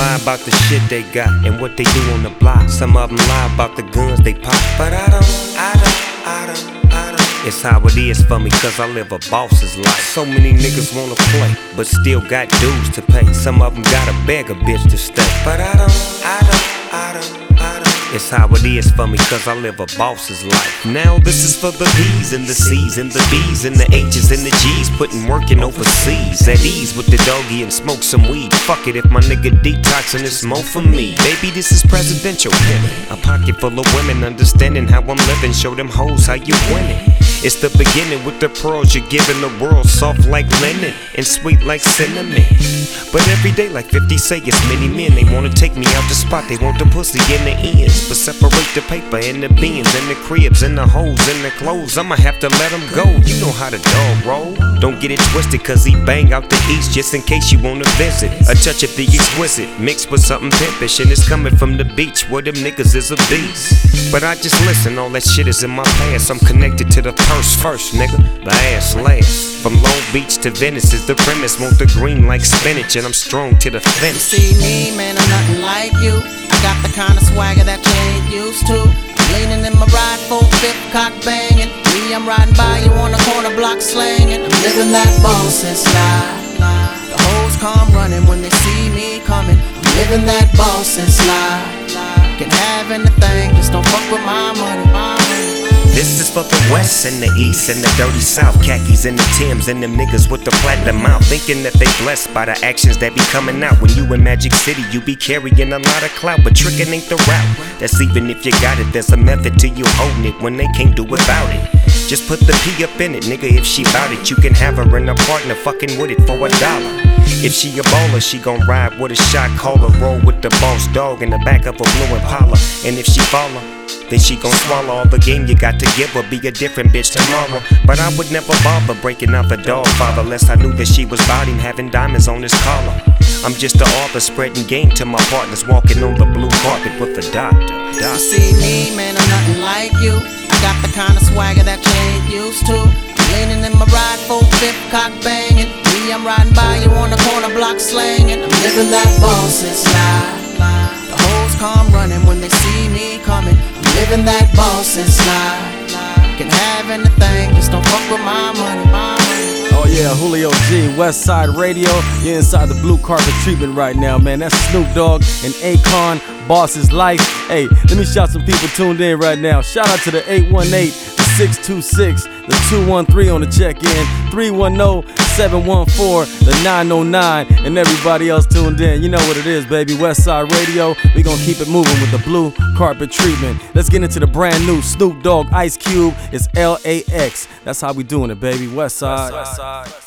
lie about the shit they got and what they do on the block. Some of them lie about the guns they pop. But I don't. It's how it is for me, cause I live a boss's life. So many niggas wanna play, but still got dues to pay. Some of them gotta beg a bitch to stay. But I don't. It's how it is for me, cause I live a boss's life. Now this is for the P's and the C's and the B's and the H's and the G's, putting working overseas. At ease with the doggy and smoke some weed. Fuck it if my nigga detoxing, it's more for me. Baby, this is presidential pimpin'. A pocket full of women understanding how I'm living. Show them hoes how you winning. It's the beginning with the pearls you're giving the world. Soft like linen and sweet like cinnamon. But every day like 50 say it's many men. They wanna take me out the spot, they want the pussy in the ends. But separate the paper and the beans and the cribs and the hoes and the clothes. I'ma have to let them go, you know how the dog roll. Don't get it twisted cause he bang out the east just in case you wanna visit. A touch of the exquisite mixed with something pimpish, and it's coming from the beach where them niggas is a beast. But I just listen, all that shit is in my past. I'm connected to the purse first, nigga, the ass last. From Long Beach to Venice is the premise. Want the green like spinach and I'm strong to the finish. See me, man, I'm nothing like you. I got the kind of swagger that you ain't used to. I'm leaning in my ride, full fifth, cock banging. Me, I'm riding by you on the corner block slanging. I'm living that boss's life. The hoes come running when they see me coming. I'm living that boss's life. Can have anything, just don't fuck with my money. This is for the West and the East and the dirty South. Khakis and the Timbs and them niggas with the platinum mouth. Thinking that they blessed by the actions that be coming out. When you in Magic City, you be carrying a lot of clout. But trickin' ain't the route. That's even if you got it. There's a method to you holding it when they can't do without it. Just put the P up in it, nigga, if she bout it. You can have her and a partner fucking with it for $1. If she a baller, she gon' ride with a shot caller. Roll with the boss dog in the back of a blue Impala. And if she follow, then she gon' swallow all the game you got to give her. Be a different bitch tomorrow. But I would never bother breaking out the dog father, unless I knew that she was about him having diamonds on his collar. I'm just the author spreading game to my partners, walking on the blue carpet with the doctor. You see me, man, I'm nothing like you. I got the kind of swagger that you ain't used to. I'm leaning in my ride, full fifth, cock banging. Me, I'm riding by you on the corner block slanging. I'm living that boss's life. The hoes come running when they see me coming. I'm living that boss's life. Can have anything, just don't fuck with my money. Oh yeah, Julio G, Westside Radio. You're inside the blue carpet treatment right now, man. That's Snoop Dogg and Akon, Boss's Life. Hey, let me shout some people tuned in right now. Shout out to the 818-626, the 213 on the check-in, 310-714, the 909, and everybody else tuned in. You know what it is, baby. Westside Radio. We gonna keep it moving with the blue carpet treatment. Let's get into the brand new Snoop Dogg Ice Cube. It's LAX. That's how we doing it, baby. Westside.